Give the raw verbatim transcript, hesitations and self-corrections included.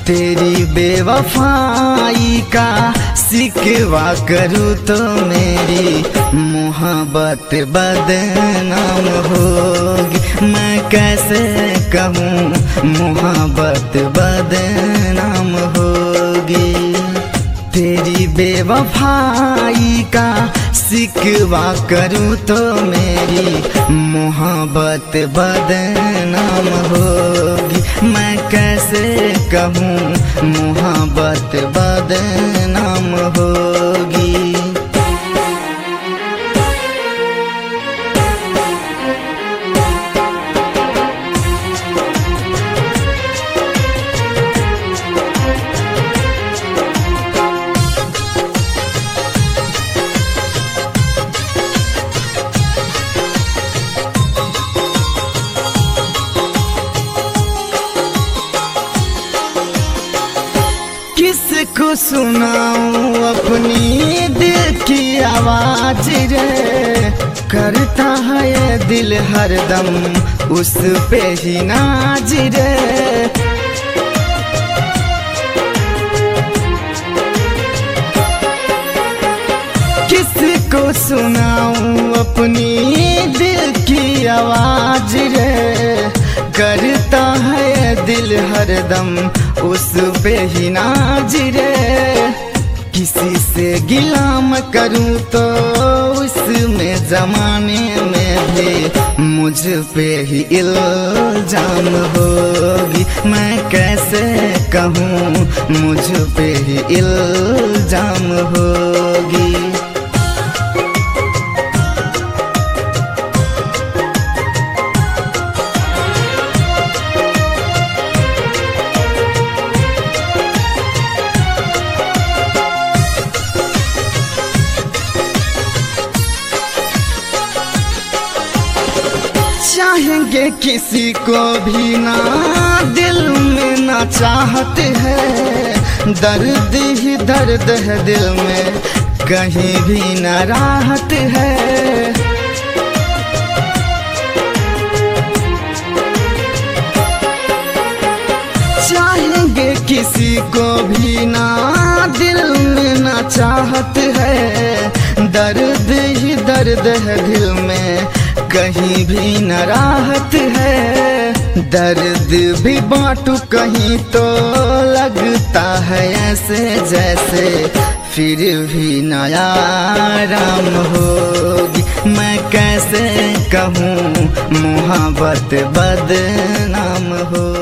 तेरी बेवफाई का सिकवा करूँ तो मेरी मोहब्बत बदनाम होगी। मैं कैसे कहूँ मोहब्बत बदनाम होगी। तेरी बेवफाई का सिकवा करूँ तो मेरी मोहब्बत बदनाम होगी। मैं कैसे कहूँ मोहब्बत बदनाम होगी। किसको सुनाऊं अपनी दिल की आवाज रे, करता है ये दिल हरदम उस पे ही नाज रे। किसको सुनाऊं अपनी दिल की आवाज रे, करता है दिल हरदम उस पे ही नाज रे। किसी से गिला मैं करूँ तो उसमें जमाने में भी मुझ पे ही इल्जाम होगी। मैं कैसे कहूँ मुझ पे ही इल्जाम होगी। चाहेंगे किसी को भी ना दिल में ना चाहत है, दर्द ही दर्द है दिल में कहीं भी ना राहत है। चाहेंगे किसी को भी ना दिल में ना चाहत है, दर्द ही दर्द है दिल में कहीं भी न राहत है। दर्द भी बांटू कहीं तो लगता है ऐसे जैसे फिर भी न आराम होगी। मैं कैसे कहूँ मोहब्बत बदनाम हो।